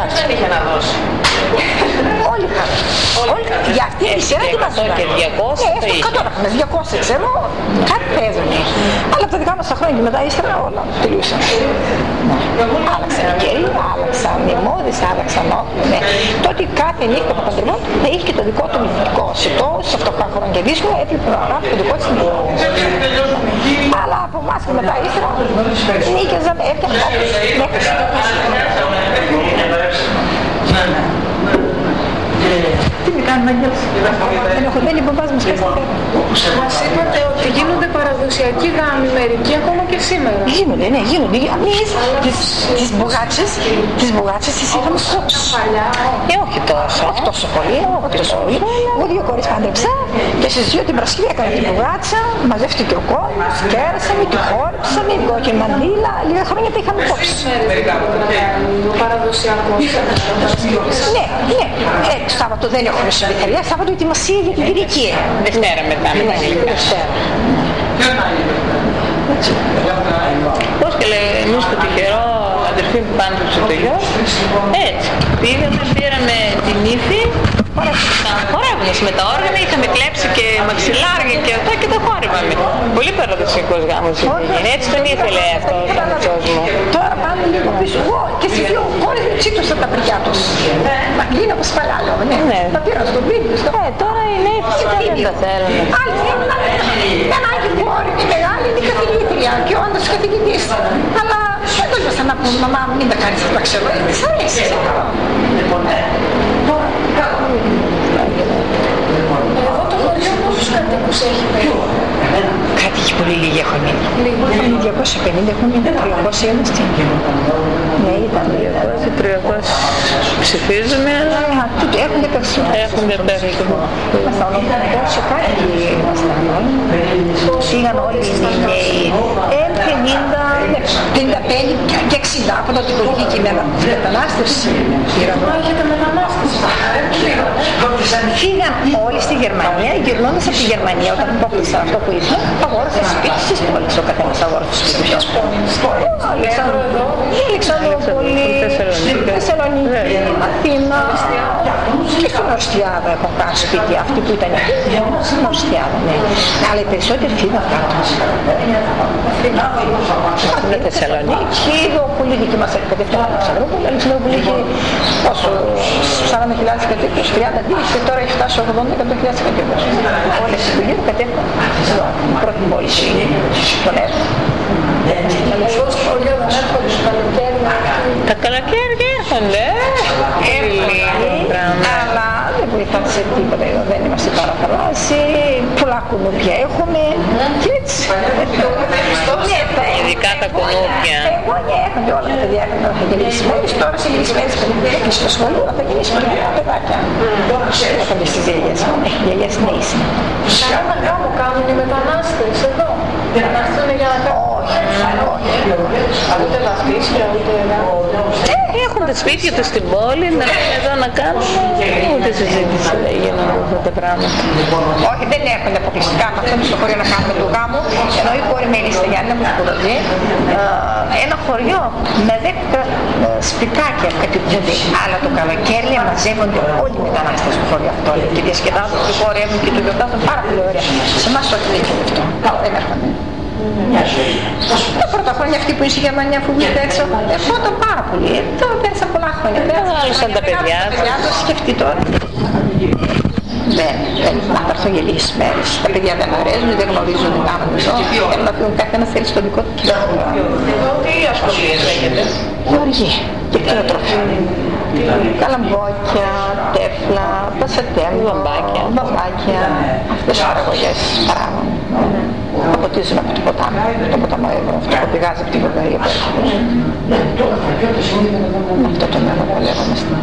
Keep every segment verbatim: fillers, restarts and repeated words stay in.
Εντάξει. Δεν είχε να δώσει. Όλοι είχαμε. Για αυτή τη σειρά τι μας και διακόσια ε, το είχε. κατάλαβα, διακόσια ξέρω, κάτι παίζανε. Αλλά από τα δικά μας τα χρόνια και μετά ύστερα όλα τελείωσαν. Άλλαξαν οι καιροί, άλλαξαν οι μόδες, άλλαξαν όλα. Ναι. Τότε κάθε νύχτα που παντρευόταν θα είχε και το δικό του νυχτικό. Σε τόσο φτωχά χρόνια και δύσκολα έπρεπε να γράφει το δικό της νυχτικό. Αλλά από εμάς και μετά ύστερα νίκαιζαν, έφτιαξαν μέχρι τι με κάνουν αγγέλους. Δεν έχω δεν είπα μας κάτι πέρα. Μας είπατε ότι γίνονται παραδοσιακοί γάμοι μερικοί ακόμα και σήμερα. Γίνονται, ναι, γίνονται. Εμείς τις μπουγάτσες, τις μπουγάτσες τις είχαμε κόψει. Ε, όχι τόσο. Όχι τόσο πολύ, όχι τόσο πολύ. Εγώ δύο κόρες πάντρεψα και στις δύο την Παρασκευή έκανα την μπουγάτσα, μαζεύτηκε ο κόσμος, κέρασαμε, τη χόρεψαμε, την κόκκινη μαντήλα, λίγα χρόνια τα είχαμε κόψει. Ο παραδοσιακός. Ναι, ναι. Ε, το Σάββατο δεν έχουμε συμπιθαριά, Σάββατο ετοιμασία για την Κυριακή. Δευτέρα μετά. Ναι, Δευτέρα. Πώς και λέει, εμείς το τυχερό αδερφή που πάντρεψε το γιο, έτσι, πήγαμε, πήραμε την ύφη, χορεύοντας με τα όργανα, είχαμε κλέψει και μαξιλάρια και αυτά και τα χόρευαμε. Πολύ παραδοσιακός γάμος έγινε, έτσι τον ήθελε αυτό ο θάνατος μου. Τώρα πάμε λίγο πίσω, εγώ και στις δύο κόρες μου τσίτωσαν τα παιδιά τους. Μα κλείνω όπως παλιά λέω, ναι. Τα πήραν στο βίντεο, στο... Ε, τώρα είναι έτσι, δεν τα θέλουν. Άλλοι θέλουν να είναι ένα άλλη κόρη, η μεγάλη είναι η καθηγήτρια και ο άντρας καθηγητής. Αλλά δεν το ήμασταν να πούμε, μαμά μην τα κάνεις, δεν τα ξέρω, της αρέσει. Εδώ το χωριό πόσους κατοίκους έχει περίπου? Κάτι έχει πολύ λίγη έχω μείνει. Είχαμε διακόσια πενήντα, έχουμε μείνει τριακόσια είμαστε. Ναι, ήταν διακόσια τριακόσια ψηφίζουμε, αλλά τούτο έχουν πέσει. έχουν πέσει. Ήμασταν όσο κάτι ήμασταν όλοι. Πήγαν όλοι οι νέοι. Ε, πενήντα, πενήντα πέντε και εξήντα από τότε που βγήκε η μετανάστευση. Έχετε μετανάστευση. Φύγαν όλοι στη Γερμανία, γυρνώντας από τη Γερμανία όταν υπόκτησαν αυτό που ήθελαν, αγόρασαν σπίτι στις πόλεις, ο καθένας αγόρασε σπίτι του. Αλεξανδρούπολη, Θεσσαλονίκη, Αθήνα και στην Ορστιάδα έχουν κάνει σπίτι αυτοί που ήταν στην Ορστιάδα, ναι. Αλλά οι περισσότεροι φύγαν κάτω. Στην Θεσσαλονίκη, πολύ δική μας εκπαιδευτική Αλεξανδρούπολη, Αλεξανδρούπολη είχε πόσο, σαράντα χιλιάδες κατοίκους, τριάντα δύο και τώρα έχει φτάσει ογδόντα χιλιάδες κατοίκους. Όλες οι δουλειές κατέφυγαν στην πρώτη πόλη στον έργο. Εγώ στο χωριό δεν έρχονται στο καλοκαίρι. Τα καλοκαίρια έρχονται, αλλά δεν βοηθάνε σε τίποτα, δεν είμαστε πάρα καλά. Πολλά κουνούπια έχουμε και έτσι. Ειδικά τα κουνούπια. Εγώ ναι, έρχονται όλα τα παιδιά θα γεννησμένες, τώρα σε γεννησμένες παιδιά και στο σχολείο θα γεννήσουν και πολλά παιδάκια. Έρχονται στις γιαγιές, γιαγιές νέες. Κανένα γάμο κάνουν οι μετανάστες εδώ. Μετανάστες για να κάνουν. Ούτε βαφτίσια, ούτε έχουν τα σπίτια τους στην πόλη, να είναι εδώ να κάνουν, ούτε συζήτηση έγινε αυτά τα πράγματα. Όχι, δεν έρχονται αποκλειστικά με αυτό το χωριό να κάνουμε το γάμο, ενώ η κόρη με στα Γιάννη μου σπουδαζεί, ένα χωριό με δέκα σπιτάκια κατοικούνται, αλλά το καλοκαίρι μαζεύονται όλοι οι μετανάστες στο χωριό αυτό και διασκεδάζουν και χορεύουν και το γιορτάζουν πάρα πολύ ωραία. Σε εμάς όχι δεν είναι αυτό, δεν έρχονται. Τα πρώτα χρόνια αυτοί που είναι στη Γερμανία που βγήκε έξω, ερχόταν πάρα πολύ. Τώρα πέρασαν πολλά χρόνια. Άλλωσαν τα παιδιά τους. Σκεφτεί τώρα. Δεν, δεν θα έρθω για λίγες μέρες. Τα παιδιά δεν αρέσουν, δεν γνωρίζουν τι κάνουν εδώ. Θέλουν να φύγουν, καθένας θέλει στο δικό του κοινό. Εδώ τι ασχολίες λέγεται? Γεωργία και κτηνοτροφία. Καλαμπόκια, τέφλα, πασατέμια, μπαμπάκια, μπαμπάκια. Αυτές οι παραγωγές παράγουν. Αποτίζουν από το ποτάμι, το ποταμό Εύρο, αυτό που πηγάζει από την Βουλγαρία που έρχεται. Αυτό το νερό παλεύομαστε.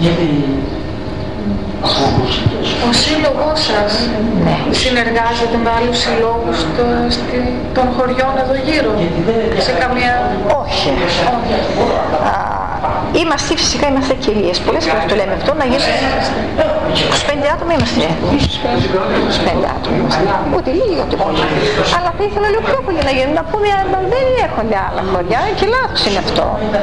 Ο σύλλογός σας ναι. συνεργάζεται με άλλους συλλόγους το, στη, των χωριών εδώ γύρω, σε καμία... Όχι. Α, είμαστε φυσικά είμαστε κυρίες. Πολλές φορές το λέμε αυτό, να γίνουν είκοσι πέντε άτομα είμαστε. είκοσι πέντε άτομα είμαστε. Ούτε λίγοι ούτε πολύ. Αλλά θα ήθελα λίγο πιο πολύ να γίνουν. Να πούμε αν δεν έρχονται άλλα χωριά και λάθος είναι αυτό.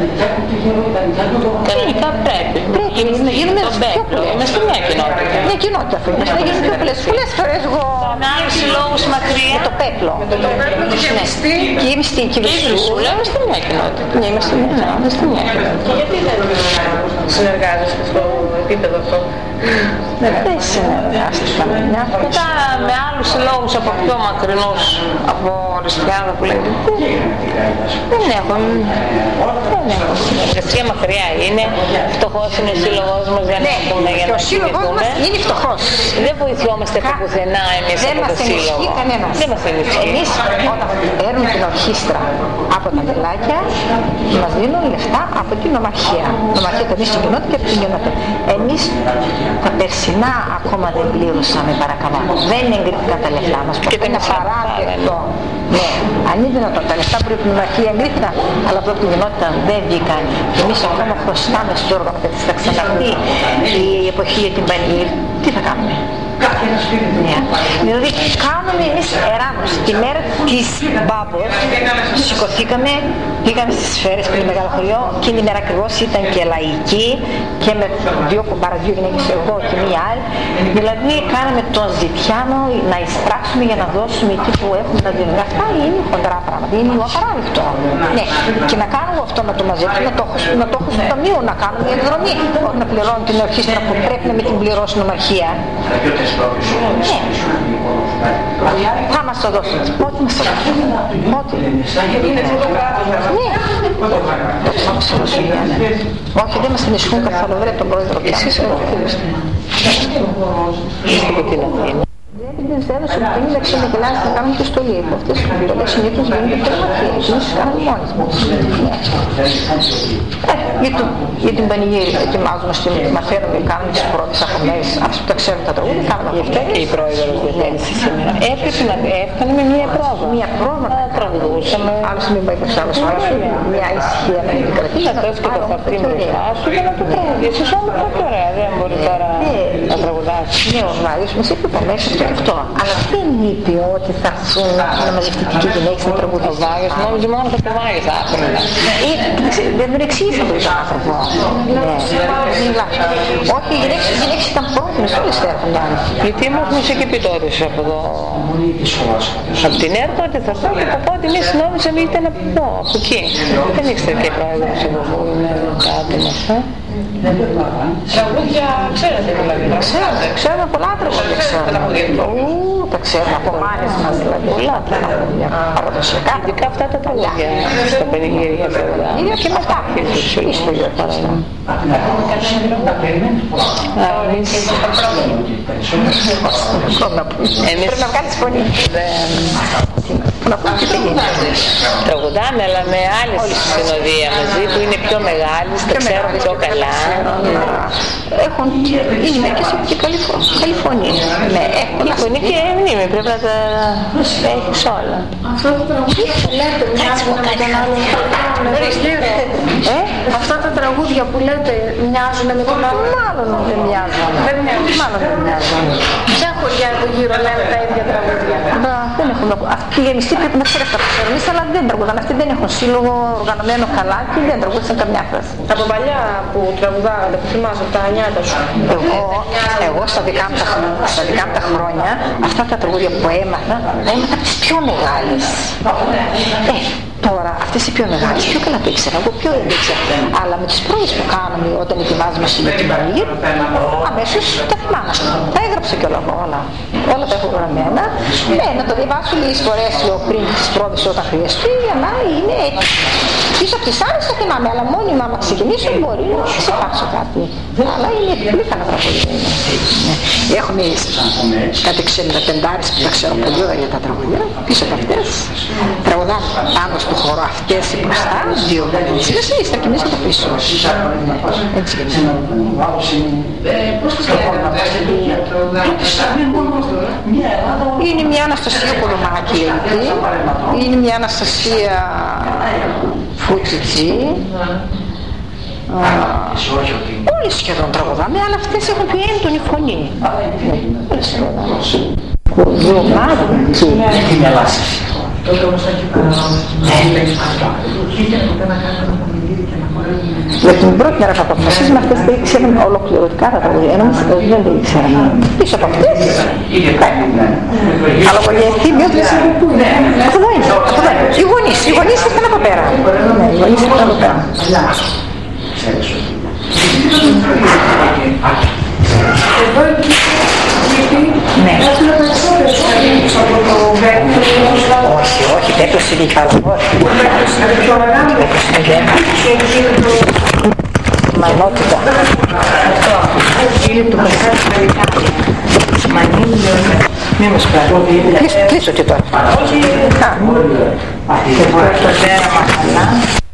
Κανονικά πρέπει. Πρέπει να γίνουμε πιο πολλές. Είμαστε μια κοινότητα. Μια κοινότητα πρέπει να γίνουμε πιο πολλές. Πολλές φορές εγώ με άλλους συλλόγους μακριά. με το πέπλο. Με το πέπλο και γεμιστή. Και γεμιστή και Βεσούλα. Είμαστε μια κοινότητα. Ναι, είμαστε μια κοινότητα. Και γιατί δεν συνεργάζεστε στο επίπεδο αυτό? Δεν συνεργάστηκαν. Μετά με άλλους συλλόγους από πιο μακρινούς, από Ριστιάδα που λέγεται, δεν έχω, δεν έχω συνεργασία, μακριά είναι, φτωχός είναι ο σύλλογος μας για να πούμε, για να ο σύλλογος μας είναι φτωχός. Δεν βοηθιόμαστε από πουθενά εμείς από το σύλλογο. Κανένας. Δεν μας ενισχύει. Εμείς όταν παίρνουμε την ορχήστρα από τα βελάκια, μας δίνουν λεφτά από την νομαρχία. Νομαρχία το δίνει στην κοινότητα και από την κοινότητα. Εμείς τα περσινά ακόμα δεν πλήρωσαμε, παρακαλώ. Δεν εγκρίθηκαν τα λεφτά μας. Και δεν είναι παράδεκτο. Ναι, αν είναι δυνατόν, τα λεφτά που από την νομαρχία εγκρίθηκαν, αλλά από την κοινότητα δεν βγήκαν. Εμείς ακόμα χρωστάμε στους όργανους και θα ξαναρθεί η εποχή για την πανηγύρι. Τι θα κάνουμε? Ναι. Δηλαδή κάνουμε εμείς εράνος. Τη μέρα της Μπάμπος σηκωθήκαμε, πήγαμε στις σφαίρες που είναι μεγάλο χωριό και η μέρα ακριβώς ήταν και λαϊκή και με δύο κουμπάρα, δύο γυναίκες εγώ και μία άλλη. Δηλαδή κάναμε τον Ζητιάνο να εισπράξουμε για να δώσουμε εκεί που έχουμε να δίνουμε. Αυτά είναι χοντρά πράγματα, είναι απαράδεκτο. Ναι, και να κάνουμε αυτό να το μαζέψουμε, να το έχω, να το έχω στο ταμείο, να κάνουμε μια εκδρομή, όχι να πληρώνουμε την ορχήστρα που πρέπει να με την πληρώσει η νομαρχία. Ναι. Θα μας το δώσουν. Πότε μας το δώσουν. Πότε. Ναι. Θα μας το δώσουν. Όχι, δεν μας ενισχύουν καθόλου. Βρε τον πρόεδρο πια. Εσείς είστε από την Αθήνα. Δεν τους έδωσε που είναι εξομικελάσεις να κάνουν τη στολή. Αυτές οι στολές συνήθως γίνονται τερματίες. Εμείς τις κάνουμε μόνοι μας. Για την πανηγύρι ετοιμάζουμε, μαθαίνουμε, κάνουμε τις πρώτες αχωμένες. Αυτοί που τα ξέρουν τα τραγούδια, κάνουμε Γι' αυτό και η πρόεδρος δεν θέλησε σήμερα. Έπρεπε να έφτανε μία πρόβα. Μία πρόβα. Τραγουδούσαμε. Άλλος μην πάει προς άλλος. Μια ησυχία να την κρατήσει. Να τρέφει και το χαρτί μπροστά σου για να το τραγουδήσεις. Όμως πολύ ωραία. Δεν μπορεί τώρα να τραγουδάσεις. Ναι, ο Βάγιος μας είπε από μέσα στο αυτό. Αλλά δεν είπε ότι θα έρθουν να μαζευτείτε και γυναίκες να τραγουδήσουν. Ο Βάγιος νόμιζε μόνο από το Βάγιο θα έρθουν. Δεν τον εξήγησα τον άνθρωπο. Όχι, οι γυναίκες ήταν πρόθυμες, όλες έρχονται. Γιατί μας μου είχε και πει τότε από εδώ, από την Έρκο ότι θα έρθουν και από πότε εμείς νόμιζαμε ήταν από εδώ, από εκεί. Δεν ήξερε και πρόεδρος από εδώ είναι τα άτομα αυτά. Τραγούδια ξέρετε δηλαδή? Ξέρετε, ξέρουμε πολλά τραγούδια. Τα ξέρουμε από μάνες μας δηλαδή. Πολλά τραγούδια παραδοσιακά. Ειδικά αυτά τα τραγούδια στα πανηγύρια βέβαια. Ίδια και μετά. Ίσως για παράδειγμα. Εμείς πρέπει να βγάλεις φωνή. Να πούμε τι γίνεται. Τραγουδάμε αλλά με άλλες συνοδεία μαζί που είναι πιο μεγάλες, τα ξέρουν πιο καλά. Έχουν, οι γυναίκες έχουν και καλή φωνή. Ναι, έχουν φωνή και μνήμη, πρέπει να τα έχεις όλα. Αυτό το τραγούδια που λέτε μοιάζουν με τον άλλον. Αυτά τα τραγούδια που λέτε μοιάζουν με τον άλλον. Μάλλον δεν μοιάζουν. Μάλλον δεν μοιάζουν. Ποια χωριά εδώ γύρω λένε τα ίδια τραγούδια? Δεν έχουν. Αυτοί οι γεμιστοί πρέπει να ξέρετε από εμείς, αλλά δεν τραγουδάνε. Αυτοί δεν έχουν σύλλογο οργανωμένο καλά και δεν τραγούδισαν καμιά φράση. Από παλιά που τραγουδάγατε, που θυμάσαι από τα νιάτα σου. Εγώ, εγώ στα δικά μου τα, στα δικά μου τα χρόνια, αυτά τα τραγούδια που έμαθα, έμαθα από τις πιο μεγάλες. Ε, τώρα αυτές οι πιο μεγάλες, πιο καλά το ήξερα, εγώ πιο δεν ήξερα. Αλλά με τις πρώτες που κάναμε όταν ετοιμάζουμε για την πανηγύρι, αμέσως τα θυμάμαστε. Τα έγραψα κιόλα όλα. Όλα τα έχω γραμμένα. Ε, να το διαβάσω λίγες φορές πριν τις πρόβες όταν χρειαστεί, για να είναι έτσι. Πίσω από τις άλλες θα θυμάμαι, αλλά μόνιμα άμα ξεκινήσω μπορεί να ξεχάσω κάτι. Αλλά είναι πολύ καλά τραγούδια. Έχουμε κάτι εξήντα-πεντάρες που τα ξέρω πολύ ωραία για τα τραγούδια. Πίσω από αυτές τραγουδάμε πάνω στο χώρο αυτές οι μπροστά, δύο βελίτσες, ύστερα και εμείς από πίσω. Έτσι είναι. Πώς το σκέφτεται? Είναι μια Αναστασία Κολομάκη, είναι μια Αναστασία Φουτσιτζή, Όλες σχεδόν τραγουδάμε, αλλά αυτές έχουν πιο έντονη φωνή. Όλες τραγουδάμε. Κουρδουμάδι. Την Ελλάδα. Για την πρώτη μέρα που αποφασίσαμε, αυτές δεν ήξεραν ολοκληρωτικά τα τραγούδια, ενώ δεν τα ήξεραν. Πίσω από αυτές, αλλά γιατί μειώτες, εδώ είναι, εδώ είναι. Οι γονείς, οι γονείς ήρθαν από πέρα. Ναι, οι γονείς ήρθαν από πέρα. Εδώ εκεί, ναι. έχουμε περισσότερες από το βέκτο. Όχι, όχι, τέτοιος είναι καλά, όχι. Είναι πιο μεγάλο. Μανότητα. Είναι το μεγάλο μανίλιο. Μη μου σπάρει. Κλείσω και τώρα. Όχι. Α, το δέραμα καλά.